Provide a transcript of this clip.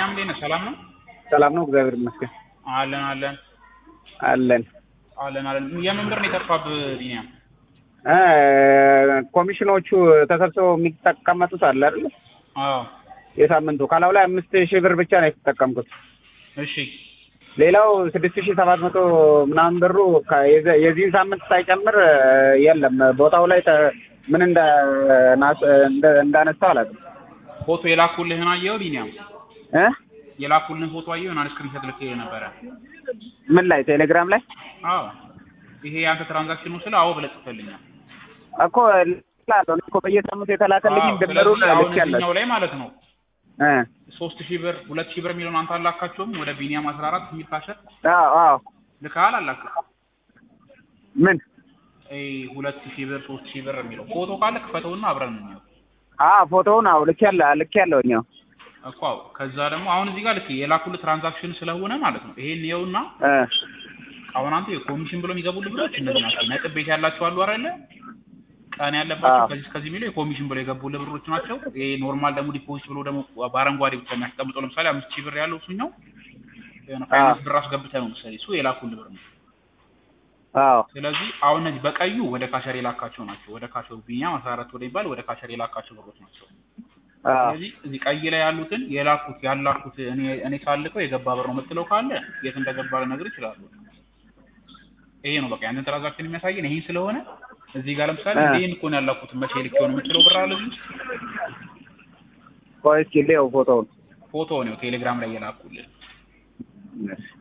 እንዴት ነህ? ሰላም ነው? ሰላም ነው እግዚአብሔር ይመስገን። አለን አለን አለን አለን አለን። የምን ብር ነው የጠፋብህ ቢኒያም? ኮሚሽኖቹ ተሰብስበው የሚጠቀመጡት አለ አይደል? አዎ የሳምንቱ ካላው ላይ 5000 ብር ብቻ ነው የተጠቀምኩት። እሺ ሌላው 6700 ምናምን ብሩ የዚህን ሳምንት ሳይጨምር የለም ቦታው ላይ ምን እንዳነሳው አላውቅም። ፎቶ የላኩልህን አየኸው ቢኒያም? የላኩልህን ፎቶ አየኸው? እና ስክሪንሾት ልኬልህ ነበረ። ምን ላይ? ቴሌግራም ላይ? አዎ ይሄ ያንተ ትራንዛክሽን ነው ስለ አዎ ብለህ ጽፈልኛል እኮ ላለው እኮ በየሳምንቱ የተላከልኝ ድምሩን ልኬያለሁ ላይ ማለት ነው። 3000 ብር 2000 ብር የሚለውን አንተ አላካቸውም ወደ ቢኒያም 14 የሚል ካሸር? አዎ ልካል አላክም? ምን 2000 ብር 3000 ብር የሚለው ፎቶ ካለ ክፈተውና አብረን ነው። ፎቶውን ልኬያለሁ ነው እኮ። ከዛ ደግሞ አሁን እዚህ ጋር ልክ የላኩልህ ትራንዛክሽን ስለሆነ ማለት ነው ይሄን ይኸውና አሁን አንተ የኮሚሽን ብሎ የሚገቡልህ ብሮች እንደዚህ ናቸው። ነጥብ ቤት ያላቸው አሉ አይደለ? ቀን ያለባቸው ከዚህ የሚለው የኮሚሽን ብሎ የገቡልህ ብሮች ናቸው። ይሄ ኖርማል ደግሞ ዲፖዚት ብሎ ደግሞ በአረንጓዴ ብቻ የሚያስቀምጠው ለምሳሌ 5000 ብር ያለው እሱኛው የሆነ ፋይናንስ ብር አስገብተህ ነው መሰለኝ እሱ የላኩልህ ብር ነው። ስለዚህ አሁን እነዚህ በቀዩ ወደ ካሸር የላካቸው ናቸው። ወደ ካሸሩ ቢኒያም 14 ወደ ይባል ወደ ካሸር የላካቸው ብሮች ናቸው። ስለዚህ እዚህ ቀይ ላይ ያሉትን ያላኩት እኔ ሳልከው የገባ ብር ነው የምትለው ካለ የት እንደገባ ልነግርህ እችላለሁ። ይሄ ነው በቃ ያንተን ትራንዛክሽን የሚያሳየን ይሄ ስለሆነ እዚህ ጋር ለምሳሌ ይሄን እኮ ነው ያላኩት መቼ ልኬው ነው የምትለው ብር አለ እዚህ ቆይ እስኪ ፎቶውን ነው ቴሌግራም ላይ የላኩልህ።